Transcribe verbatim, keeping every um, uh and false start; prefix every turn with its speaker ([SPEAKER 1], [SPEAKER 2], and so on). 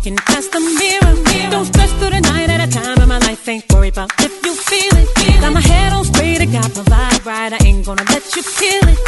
[SPEAKER 1] walking past the mirror. Don't stress through the night at a time in my life. Ain't worried about if you feel it. Got my head on straight, I got my vibe right. I ain't gonna let you kill it.